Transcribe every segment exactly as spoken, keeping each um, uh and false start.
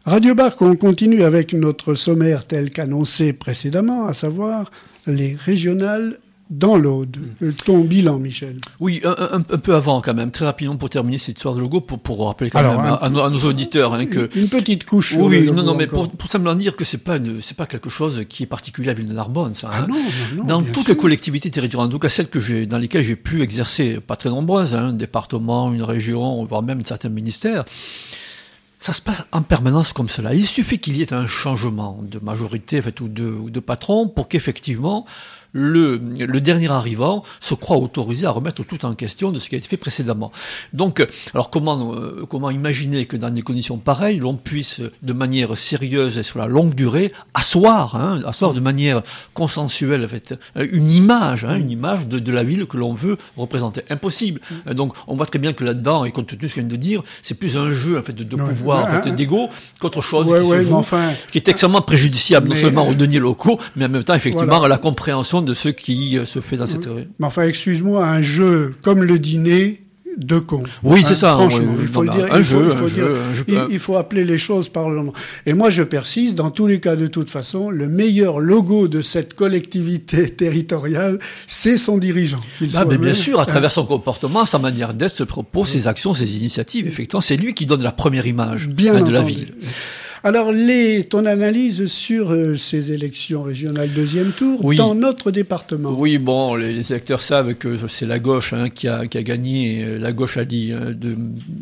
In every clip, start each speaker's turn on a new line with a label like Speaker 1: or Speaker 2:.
Speaker 1: Radio Barque, on continue avec notre sommaire tel qu'annoncé précédemment, à savoir les régionales dans l'Aude. Ton bilan, Michel.
Speaker 2: Oui, un, un, un peu avant quand même, très rapidement pour terminer cette histoire de logo, pour, pour rappeler quand
Speaker 1: Alors,
Speaker 2: même
Speaker 1: un,
Speaker 2: à, à, nos, à nos auditeurs hein, que...
Speaker 1: Une petite couche sur
Speaker 2: Oui,
Speaker 1: le logo
Speaker 2: non, non, mais
Speaker 1: encore.
Speaker 2: pour, pour simplement dire que c'est pas une, c'est pas quelque chose qui est particulier à Ville-de-Narbonne, ça.
Speaker 1: Ah
Speaker 2: Hein.
Speaker 1: non, non, non,
Speaker 2: dans
Speaker 1: bien
Speaker 2: toutes
Speaker 1: sûr.
Speaker 2: les collectivités territoriales, en tout cas celles que j'ai, dans lesquelles j'ai pu exercer, pas très nombreuses, hein, un département, une région, voire même certains ministères, ça se passe en permanence comme cela. Il suffit qu'il y ait un changement de majorité en fait, ou, de, ou de patron pour qu'effectivement le, le dernier arrivant se croit autorisé à remettre tout en question de ce qui a été fait précédemment. Donc, alors comment, euh, comment imaginer que dans des conditions pareilles, l'on puisse de manière sérieuse et sur la longue durée asseoir, hein, asseoir de manière consensuelle en fait, une image, hein, une image de, de la ville que l'on veut représenter. Impossible. Donc, on voit très bien que là-dedans, et compte tenu de ce que je viens de dire, c'est plus un jeu en fait, de, de
Speaker 1: Non,
Speaker 2: pouvoir,
Speaker 1: hein,
Speaker 2: en fait,
Speaker 1: hein.
Speaker 2: d'ego qu'autre chose
Speaker 1: Ouais,
Speaker 2: qui,
Speaker 1: ouais,
Speaker 2: se
Speaker 1: mais
Speaker 2: joue,
Speaker 1: enfin,
Speaker 2: qui est extrêmement préjudiciable, non
Speaker 1: mais,
Speaker 2: seulement aux
Speaker 1: euh,
Speaker 2: deniers locaux, mais en même temps, effectivement,
Speaker 1: voilà.
Speaker 2: à la compréhension de ce qui euh, se fait dans cette...
Speaker 1: Oui. Mais enfin, excuse-moi, un jeu comme le dîner de con.
Speaker 2: Oui,
Speaker 1: Hein,
Speaker 2: c'est ça.
Speaker 1: Franchement,
Speaker 2: oui,
Speaker 1: il faut
Speaker 2: non,
Speaker 1: le dire.
Speaker 2: Un
Speaker 1: il faut,
Speaker 2: jeu,
Speaker 1: il faut
Speaker 2: un
Speaker 1: dire-
Speaker 2: jeu, un jeu.
Speaker 1: il, il faut appeler les choses par le nom. Et moi, je persiste, dans tous les cas, de toute façon, le meilleur logo de cette collectivité territoriale, c'est son dirigeant. qu'il
Speaker 2: Ah,
Speaker 1: soit
Speaker 2: mais bien
Speaker 1: même-
Speaker 2: sûr, à travers son comportement, sa manière d'être, ses propos, ses actions, ses initiatives, effectivement, c'est lui qui donne la première image
Speaker 1: Bien
Speaker 2: hein, de la
Speaker 1: entendu.
Speaker 2: ville.
Speaker 1: Alors, les, ton analyse sur euh, ces élections régionales deuxième tour
Speaker 2: Oui.
Speaker 1: dans notre département.
Speaker 2: Oui, bon, les, les électeurs savent que c'est la gauche hein, qui, a, qui a gagné. La gauche a dit hein, de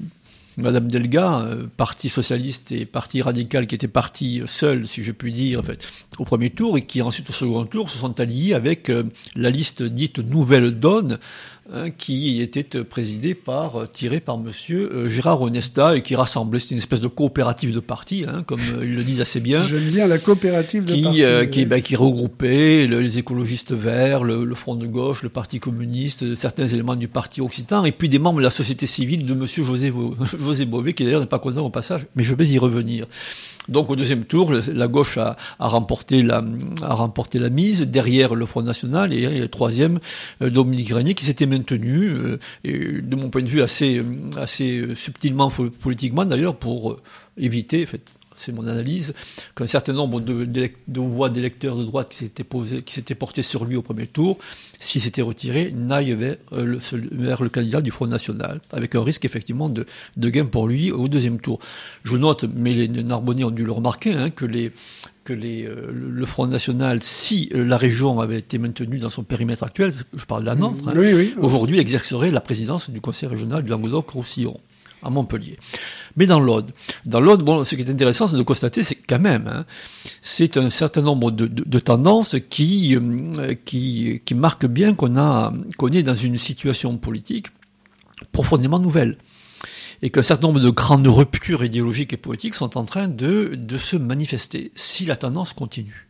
Speaker 2: Madame Delga, euh, parti socialiste et parti radical qui était parti seul, si je puis dire, en fait, au premier tour et qui ensuite au second tour se sont alliés avec euh, la liste dite Nouvelle Donne, hein, qui était présidée par, euh, tirée par Monsieur euh, Gérard Onesta et qui rassemblait, c'était une espèce de coopérative de partis, hein, comme euh, ils le disent assez bien.
Speaker 1: J'aime bien la coopérative de
Speaker 2: Qui,
Speaker 1: partis.
Speaker 2: euh, qui, ben, qui regroupait le- les écologistes verts, le, le Front de gauche, le Parti communiste, certains éléments du Parti occitan, et puis des membres de la société civile de Monsieur José, Bo- José Bové, qui d'ailleurs n'est pas content au passage, mais je vais y revenir. Donc au deuxième tour, le- la gauche a, a remporté la, a remporté la mise, derrière le Front National, et, et le troisième, euh, Dominique Régnier, qui s'était maintenu, euh, et, de mon point de vue, assez, assez euh, subtilement, fo- politiquement d'ailleurs, pour euh, éviter, en fait, c'est mon analyse, qu'un certain nombre de, d'élec- de voix d'électeurs de droite qui s'étaient posés, qui s'étaient portés sur lui au premier tour, s'ils s'étaient retirés, n'aillent vers, euh, le, vers le candidat du Front National, avec un risque effectivement de, de gain pour lui au deuxième tour. Je note, mais les Narbonnais ont dû le remarquer, hein, que les que les, euh, le Front National, si euh, la région avait été maintenue dans son périmètre actuel, je parle de la nôtre, hein,
Speaker 1: Oui, oui.
Speaker 2: aujourd'hui exercerait la présidence du Conseil régional du Languedoc-Roussillon à Montpellier. Mais dans l'Aude, dans l'Aude, bon, ce qui est intéressant, c'est de constater, c'est quand même, hein, c'est un certain nombre de, de, de tendances qui, euh, qui, qui marquent bien qu'on a, qu'on est dans une situation politique profondément nouvelle. Et qu'un certain nombre de grandes ruptures idéologiques et politiques sont en train de, de se manifester, si la tendance continue.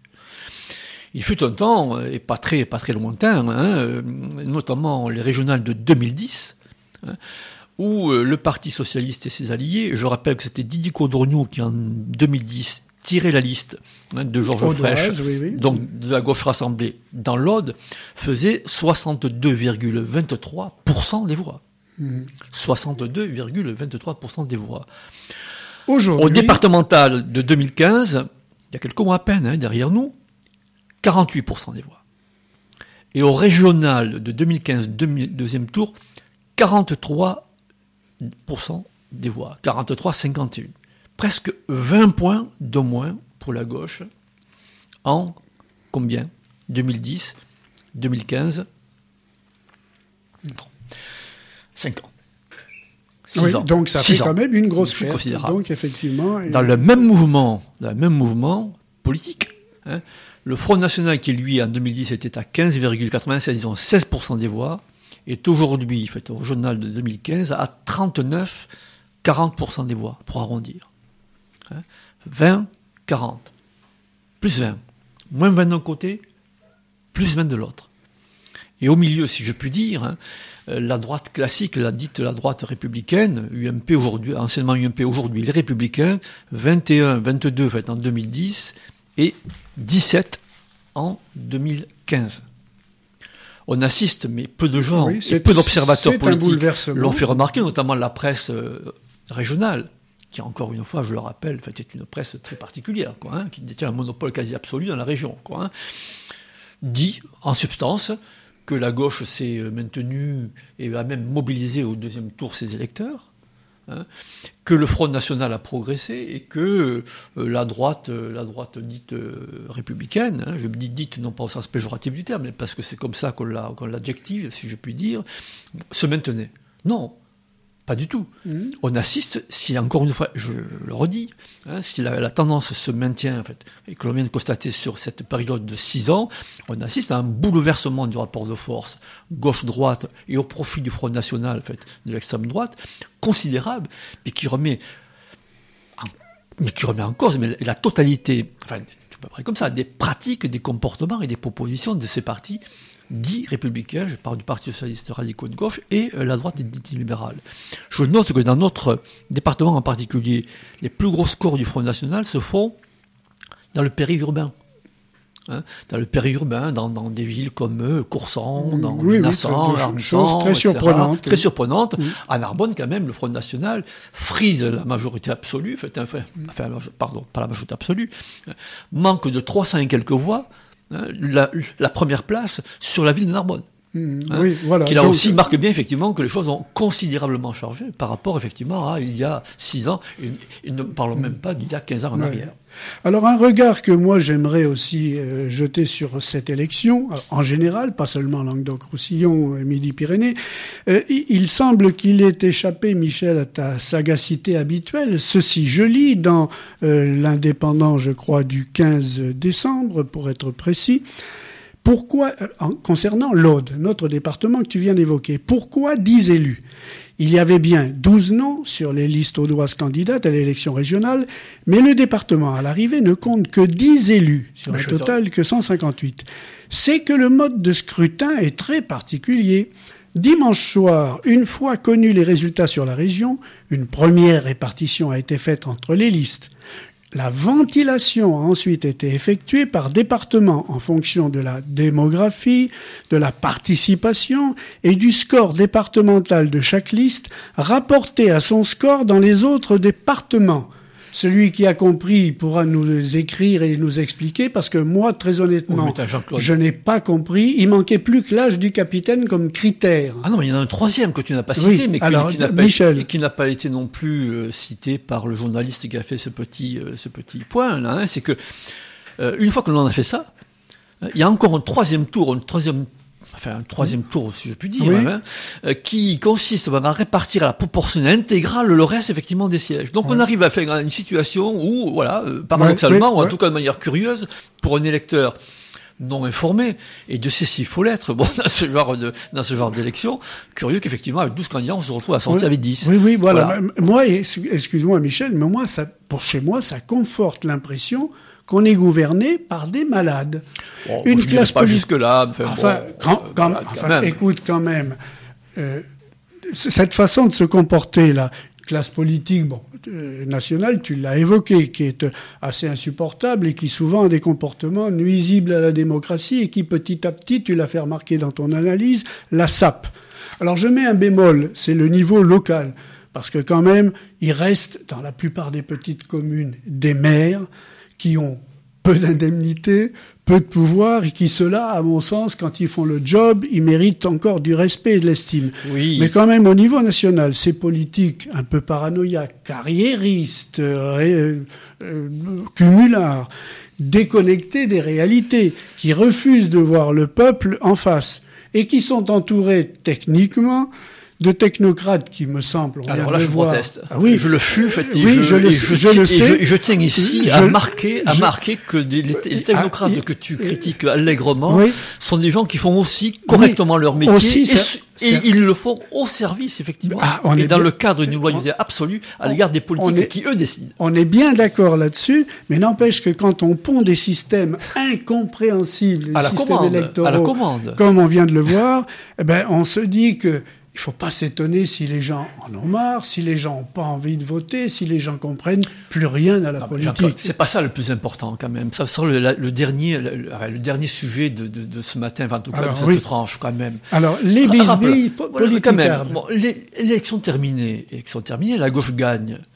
Speaker 2: Il fut un temps, et pas très, pas très lointain, hein, notamment les régionales de deux mille dix, hein, où le Parti socialiste et ses alliés, je rappelle que c'était Didier Codorniou qui en deux mille dix tirait la liste hein, de Georges
Speaker 1: Audoise,
Speaker 2: Frêche,
Speaker 1: oui, oui.
Speaker 2: donc de la gauche rassemblée dans l'Aude, faisait soixante-deux virgule vingt-trois pour cent des voix. Mmh. soixante-deux virgule vingt-trois pour cent des voix.
Speaker 1: Aujourd'hui,
Speaker 2: au départemental de deux mille quinze, il y a quelques mois à peine, hein, derrière nous, quarante-huit pour cent des voix. Et au régional de deux mille quinze, deuxième tour, quarante-trois pour cent des voix. quarante-trois virgule cinquante et un. Presque vingt points de moins pour la gauche en combien ? deux mille dix, deux mille quinze, cinq ans. six
Speaker 1: oui,
Speaker 2: ans.
Speaker 1: donc ça
Speaker 2: six
Speaker 1: fait
Speaker 2: ans.
Speaker 1: quand même une grosse
Speaker 2: C'est
Speaker 1: perte.
Speaker 2: considérable.
Speaker 1: Donc effectivement,
Speaker 2: Dans le même mouvement, dans le même mouvement politique, hein, le Front National qui lui en deux mille dix était à quinze virgule quatre-vingt-seize, disons seize pour cent des voix, est aujourd'hui, fait au journal de deux mille quinze, à trente-neuf virgule quarante pour cent des voix, pour arrondir. Hein, vingt, quarante. Plus vingt. Moins vingt d'un côté, plus vingt de l'autre. Et au milieu, si je puis dire, hein, la droite classique, la dite la droite républicaine, U M P aujourd'hui, anciennement U M P aujourd'hui, les Républicains, vingt et un, vingt-deux fait en deux mille dix et dix-sept en deux mille quinze. On assiste, mais peu de gens
Speaker 1: oui,
Speaker 2: et peu d'observateurs
Speaker 1: c'est un
Speaker 2: politiques
Speaker 1: bouleversement.
Speaker 2: l'ont fait remarquer, notamment la presse euh, régionale, qui encore une fois, je le rappelle, en fait, est une presse très particulière, quoi, hein, qui détient un monopole quasi absolu dans la région, quoi, hein, dit en substance que la gauche s'est maintenue et a même mobilisé au deuxième tour ses électeurs, hein, que le Front National a progressé et que euh, la droite, euh, la droite dite euh, républicaine, hein, je dis dite non pas au sens péjoratif du terme, mais parce que c'est comme ça qu'on, l'a, qu'on l'adjective, si je puis dire, se maintenait. Non. Pas du tout. Mmh. On assiste, si encore une fois, je le redis, hein, si la, la tendance se maintient, en fait, et que l'on vient de constater sur cette période de six ans, on assiste à un bouleversement du rapport de force gauche-droite et au profit du Front National, en fait, de l'extrême droite, considérable, mais qui remet en, mais qui remet en cause mais la totalité, enfin, tu peux parler comme ça, des pratiques, des comportements et des propositions de ces partis dits républicains, je parle du Parti socialiste radicaux de gauche, et euh, la droite dite libérale. Je note que dans notre département en particulier, les plus gros scores du Front National se font dans le périurbain. Hein, dans le périurbain, dans, dans des villes comme euh, Coursan, dans
Speaker 1: oui,
Speaker 2: Nassan,
Speaker 1: oui,
Speaker 2: Armsan,
Speaker 1: très surprenante.
Speaker 2: Très surprenante.
Speaker 1: Oui.
Speaker 2: À Narbonne, quand même, le Front National frise la majorité absolue, enfin, enfin, pardon, pas la majorité absolue, manque de trois cents et quelques voix, hein, la, la première place sur la ville de Narbonne.
Speaker 1: Mmh, hein, oui, voilà.
Speaker 2: Qui là
Speaker 1: Donc,
Speaker 2: aussi marque bien effectivement que les choses ont considérablement changé par rapport effectivement à il y a six ans, et, et ne parlons même pas d'il y a quinze ans en
Speaker 1: ouais.
Speaker 2: arrière.
Speaker 1: Alors un regard que moi j'aimerais aussi euh, jeter sur cette élection, en général, pas seulement Languedoc-Roussillon et Midi-Pyrénées, euh, il semble qu'il ait échappé, Michel, à ta sagacité habituelle. Ceci, je lis dans euh, l'Indépendant, je crois, du quinze décembre, pour être précis, pourquoi, en, concernant l'Aude, notre département que tu viens d'évoquer, pourquoi dix élus ? Il y avait bien douze noms sur les listes audoises candidates à l'élection régionale, mais le département, à l'arrivée, ne compte que dix élus, sur un total que cent cinquante-huit. C'est que le mode de scrutin est très particulier. Dimanche soir, une fois connus les résultats sur la région, une première répartition a été faite entre les listes. La ventilation a ensuite été effectuée par département en fonction de la démographie, de la participation et du score départemental de chaque liste rapporté à son score dans les autres départements. Celui qui a compris pourra nous écrire et nous expliquer, parce que moi, très honnêtement,
Speaker 2: oh,
Speaker 1: je n'ai pas compris. Il manquait plus que l'âge du capitaine comme critère.
Speaker 2: Ah non, mais il y en a un troisième que tu n'as pas cité,
Speaker 1: oui,
Speaker 2: mais qui,
Speaker 1: alors,
Speaker 2: qui, n'a pas
Speaker 1: Michel.
Speaker 2: été, qui n'a pas été non plus euh, cité par le journaliste qui a fait ce petit, euh, ce petit point là. Hein, c'est que euh, une fois que l'on a fait ça, euh, il y a encore un troisième tour, un troisième Enfin, un troisième tour, si je puis dire,
Speaker 1: oui.
Speaker 2: hein, euh, qui consiste à répartir à la proportionnelle intégrale le reste, effectivement, des sièges. Donc,
Speaker 1: ouais.
Speaker 2: on arrive à faire une situation où, voilà, euh, paradoxalement,
Speaker 1: ouais,
Speaker 2: ou en
Speaker 1: ouais.
Speaker 2: tout cas de manière curieuse, pour un électeur non informé, et de sait s'il faut l'être, bon, dans ce genre de, dans ce genre d'élection, curieux qu'effectivement, avec douze candidats, on se retrouve à sortir
Speaker 1: oui.
Speaker 2: avec dix.
Speaker 1: Oui, oui, voilà.
Speaker 2: voilà.
Speaker 1: Moi, excuse-moi, Michel, mais moi, ça, pour chez moi, ça conforte l'impression qu'on est gouverné par des malades.
Speaker 2: Bon, une je classe pas politique... jusque-là. Enfin,
Speaker 1: enfin,
Speaker 2: bon,
Speaker 1: quand,
Speaker 2: euh,
Speaker 1: quand,
Speaker 2: voilà,
Speaker 1: enfin
Speaker 2: quand
Speaker 1: écoute, quand même, euh, cette façon de se comporter, là, classe politique, bon, euh, nationale, tu l'as évoqué, qui est assez insupportable et qui souvent a des comportements nuisibles à la démocratie et qui, petit à petit, tu l'as fait remarquer dans ton analyse, la sape. Alors, je mets un bémol, c'est le niveau local. Parce que quand même, il reste, dans la plupart des petites communes, des maires qui ont peu d'indemnités, peu de pouvoir, et qui, ceux-là, à mon sens, quand ils font le job, ils méritent encore du respect et de l'estime.
Speaker 2: Oui.
Speaker 1: Mais quand même, au niveau national, ces politiques un peu paranoïaques, carriéristes, euh, euh, cumulards, déconnectés des réalités, qui refusent de voir le peuple en face, et qui sont entourés techniquement de technocrates qui me semblent.
Speaker 2: Alors là, je
Speaker 1: voir.
Speaker 2: proteste.
Speaker 1: Ah, oui,
Speaker 2: je le fus, fait,
Speaker 1: oui,
Speaker 2: je,
Speaker 1: je, le,
Speaker 2: je,
Speaker 1: je le sais.
Speaker 2: Et je, je tiens ici je, à marquer, à
Speaker 1: je,
Speaker 2: marquer que des, les, les technocrates ah, que tu critiques allègrement
Speaker 1: oui,
Speaker 2: sont des gens qui font aussi correctement oui, leur métier
Speaker 1: aussi,
Speaker 2: et,
Speaker 1: ça,
Speaker 2: et ils le font au service, effectivement,
Speaker 1: ah, on
Speaker 2: et
Speaker 1: est
Speaker 2: dans
Speaker 1: bien,
Speaker 2: le cadre d'une loyauté absolue à l'égard des politiques est, qui, eux, décident.
Speaker 1: On est bien d'accord là-dessus, mais n'empêche que quand on pond des systèmes incompréhensibles,
Speaker 2: à
Speaker 1: des
Speaker 2: la
Speaker 1: systèmes
Speaker 2: commande,
Speaker 1: électoraux,
Speaker 2: à la commande.
Speaker 1: Comme on vient de le voir, eh ben, on se dit que il ne faut pas s'étonner si les gens en ont marre, si les gens n'ont pas envie de voter, si les gens comprennent plus rien à la non, politique.
Speaker 2: C'est pas ça le plus important quand même. Ça sera le, le dernier, le, le dernier sujet de, de, de ce matin, enfin, en tout cas
Speaker 1: Alors,
Speaker 2: de cette
Speaker 1: oui.
Speaker 2: tranche quand même.
Speaker 1: Alors les bisbilles politiques.
Speaker 2: Quand même, bon, l'élection terminée, élection terminée, la gauche gagne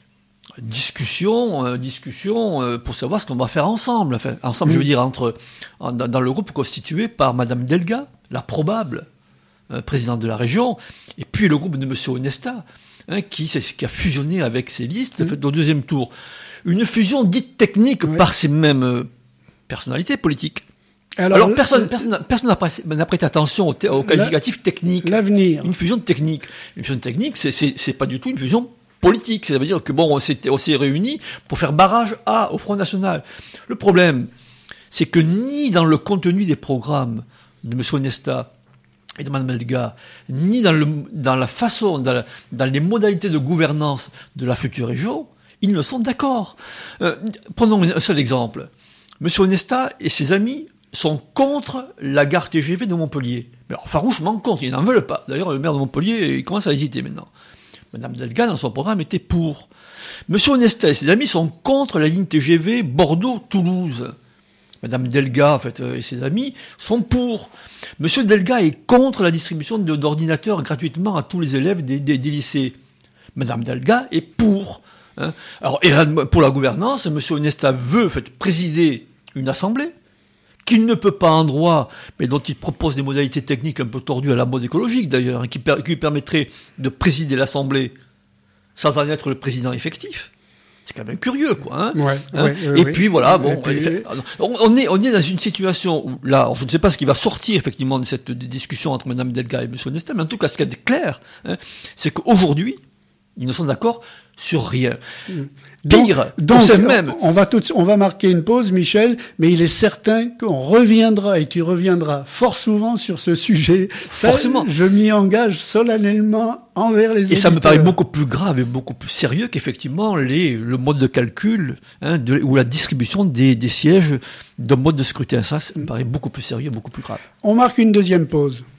Speaker 2: discussion, euh, discussion euh, pour savoir ce qu'on va faire ensemble. Enfin, ensemble, mmh. je veux dire, entre en, dans le groupe constitué par Madame Delga, la probable euh, présidente de la région, et puis le groupe de Monsieur Onesta, hein, qui, qui a fusionné avec ces listes mmh. fait, au deuxième tour. Une fusion dite technique oui. par ces mêmes euh, personnalités politiques. Alors, Alors personne, personne, personne n'a prêté, n'a prêté attention au, au qualificatif la, technique.
Speaker 1: L'avenir.
Speaker 2: Une fusion technique. Une fusion technique, c'est, c'est, c'est pas du tout une fusion politique. Ça veut dire que bon, on s'est, on s'est réunis pour faire barrage à, au Front National. Le problème, c'est que ni dans le contenu des programmes de M. Onesta et de Mme Delga, ni dans le, dans la façon, dans, la, dans les modalités de gouvernance de la future région, ils ne sont d'accord. Euh, prenons un seul exemple. M. Onesta et ses amis sont contre la gare T G V de Montpellier. Mais alors, farouchement contre, ils n'en veulent pas. D'ailleurs, le maire de Montpellier, il commence à hésiter maintenant. Madame Delga, dans son programme, était pour. Monsieur Onesta et ses amis sont contre la ligne T G V Bordeaux-Toulouse. Madame Delga, en fait, et ses amis sont pour. Monsieur Delga est contre la distribution de, d'ordinateurs gratuitement à tous les élèves des, des, des lycées. Madame Delga est pour. Hein. Alors, et là, pour la gouvernance, Monsieur Onesta veut, en fait, présider une assemblée qu'il ne peut pas en droit, mais dont il propose des modalités techniques un peu tordues à la mode écologique d'ailleurs, qui, per- qui lui permettraient de présider l'Assemblée sans en être le président effectif. C'est quand même curieux, quoi. Hein
Speaker 1: ouais,
Speaker 2: hein
Speaker 1: ouais,
Speaker 2: Et
Speaker 1: ouais,
Speaker 2: puis voilà,
Speaker 1: ouais,
Speaker 2: bon,
Speaker 1: ouais,
Speaker 2: fait, on, on est on est dans une situation où là, je ne sais pas ce qui va sortir effectivement de cette discussion entre Mme Delga et M. Onesta, mais en tout cas, ce qui est clair, hein, c'est qu'aujourd'hui, ils ne sont d'accord sur rien. Pire,
Speaker 1: donc, donc
Speaker 2: même.
Speaker 1: On va tout, on va marquer une pause, Michel, mais il est certain qu'on reviendra et tu reviendras fort souvent sur ce sujet.
Speaker 2: Forcément.
Speaker 1: Ça, je m'y engage solennellement envers les
Speaker 2: Et
Speaker 1: auditeurs.
Speaker 2: ça me paraît beaucoup plus grave et beaucoup plus sérieux qu'effectivement les, le mode de calcul hein, de, ou la distribution des, des sièges d'un mode de scrutin. Ça, ça me paraît beaucoup plus sérieux, beaucoup plus grave.
Speaker 1: On marque une deuxième pause.